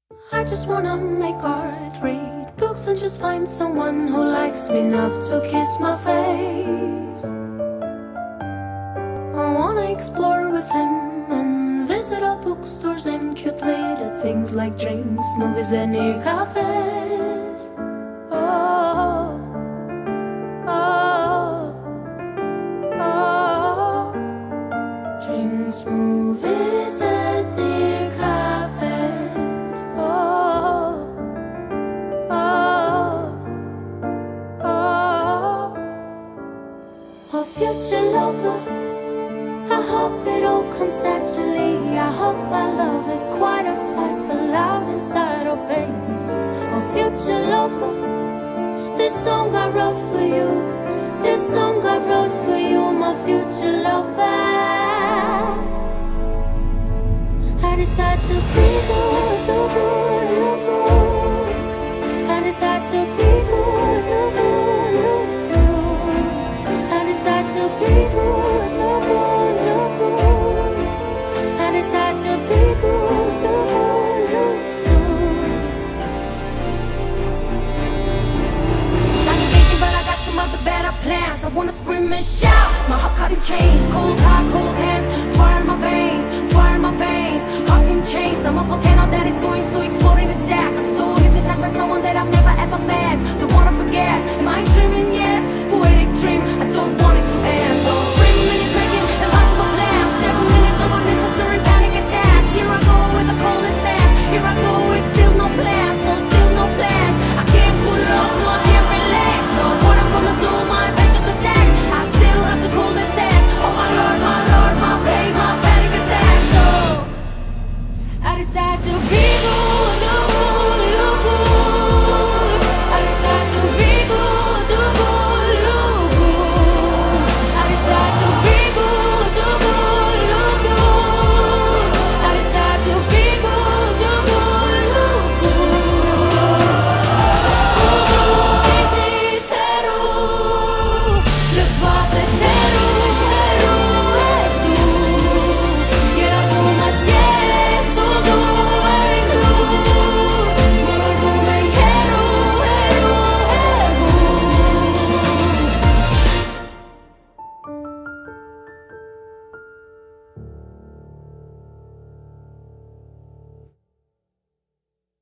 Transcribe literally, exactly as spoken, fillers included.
I just wanna make art, read books, and just find someone who likes me enough to kiss my face. I wanna explore with him and visit all bookstores and cute little things like drinks, movies, and near cafes. Oh, oh, oh. Drinks, movies, and near cafes. Oh, oh, oh. Oh, future lover, I hope it all comes naturally. I hope our love is quiet outside but loud inside, oh baby. Oh, future lover, this song I wrote for you, this song I wrote for you, my future lover. I decide to be good, do good, look good. I decide to be good, do good, look good. I decide to be